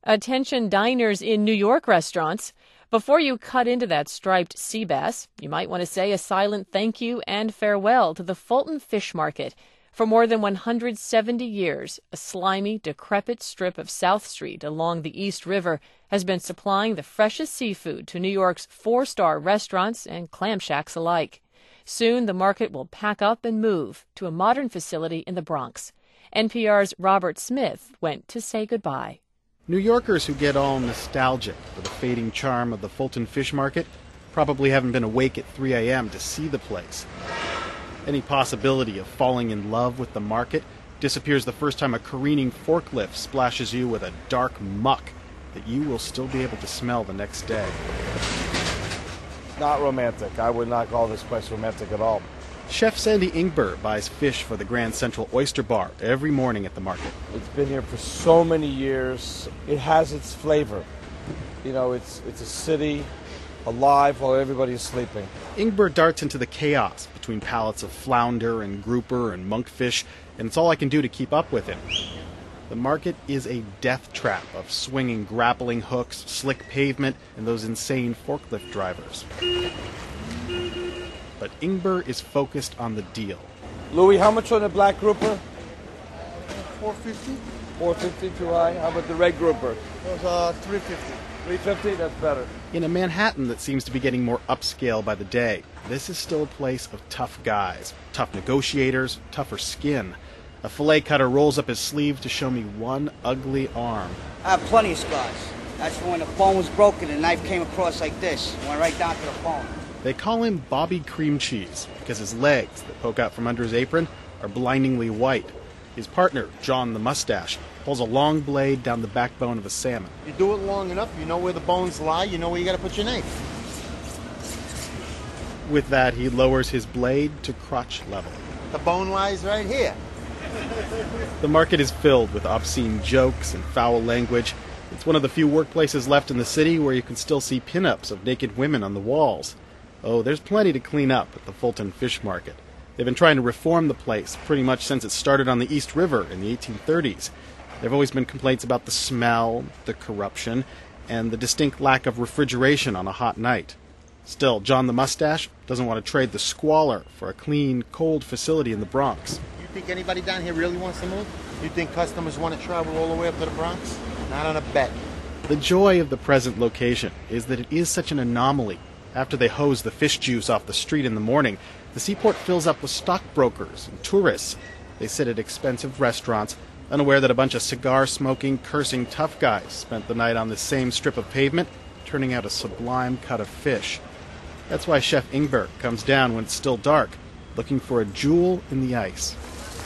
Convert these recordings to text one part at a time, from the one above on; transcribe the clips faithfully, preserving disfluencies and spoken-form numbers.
Attention diners in New York restaurants. Before you cut into that striped sea bass, you might want to say a silent thank you and farewell to the Fulton Fish Market. For more than one hundred seventy years, a slimy, decrepit strip of South Street along the East River has been supplying the freshest seafood to New York's four-star restaurants and clam shacks alike. Soon, the market will pack up and move to a modern facility in the Bronx. N P R's Robert Smith went to say goodbye. New Yorkers who get all nostalgic for the fading charm of the Fulton Fish Market probably haven't been awake at three a.m. to see the place. Any possibility of falling in love with the market disappears the first time a careening forklift splashes you with a dark muck that you will still be able to smell the next day. Not romantic. I would not call this place romantic at all. Chef Sandy Ingber buys fish for the Grand Central Oyster Bar every morning at the market. It's been here for so many years. It has its flavor. You know, it's it's a city alive while everybody is sleeping. Ingber darts into the chaos between pallets of flounder and grouper and monkfish, and it's all I can do to keep up with him. The market is a death trap of swinging grappling hooks, slick pavement, and those insane forklift drivers. But Ingber is focused on the deal. Louis, how much on the black grouper? four fifty. four fifty, too high. How about the red grouper? It was uh, three fifty. three fifty, that's better. In a Manhattan that seems to be getting more upscale by the day, this is still a place of tough guys, tough negotiators, tougher skin. A fillet cutter rolls up his sleeve to show me one ugly arm. I have plenty of scars. That's when the bone was broken and the knife came across like this. Went right down to the bone. They call him Bobby Cream Cheese because his legs that poke out from under his apron are blindingly white. His partner, John the Mustache, pulls a long blade down the backbone of a salmon. You do it long enough, you know where the bones lie, you know where you got to put your knife. With that, he lowers his blade to crotch level. The bone lies right here. The market is filled with obscene jokes and foul language. It's one of the few workplaces left in the city where you can still see pinups of naked women on the walls. Oh, there's plenty to clean up at the Fulton Fish Market. They've been trying to reform the place pretty much since it started on the East River in the eighteen thirties. There have always been complaints about the smell, the corruption, and the distinct lack of refrigeration on a hot night. Still, John the Mustache doesn't want to trade the squalor for a clean, cold facility in the Bronx. You think anybody down here really wants to move? You think customers want to travel all the way up to the Bronx? Not on a bet. The joy of the present location is that it is such an anomaly. After they hose the fish juice off the street in the morning, the seaport fills up with stockbrokers and tourists. They sit at expensive restaurants, unaware that a bunch of cigar-smoking, cursing tough guys spent the night on this same strip of pavement, turning out a sublime cut of fish. That's why Chef Ingber comes down when it's still dark, looking for a jewel in the ice.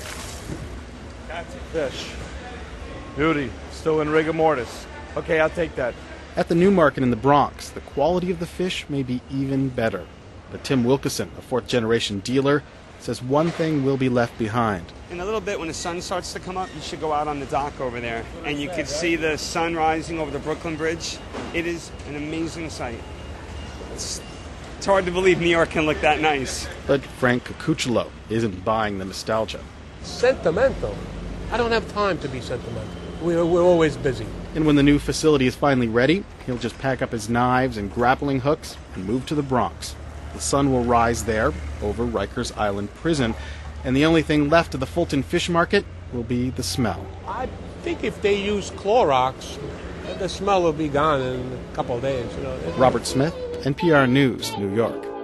That's a fish. Beauty. Still in rigor mortis. Okay, I'll take that. At the New Market in the Bronx, the quality of the fish may be even better. But Tim Wilkeson, a fourth-generation dealer, says one thing will be left behind. In a little bit, when the sun starts to come up, you should go out on the dock over there, and you can see the sun rising over the Brooklyn Bridge. It is an amazing sight. It's, it's hard to believe New York can look that nice. But Frank Cucciolo isn't buying the nostalgia. Sentimental? I don't have time to be sentimental. We're, we're always busy. And when the new facility is finally ready, he'll just pack up his knives and grappling hooks and move to the Bronx. The sun will rise there, over Rikers Island Prison, and the only thing left of the Fulton Fish Market will be the smell. I think if they use Clorox, the smell will be gone in a couple of days. You know. Robert Smith, N P R News, New York.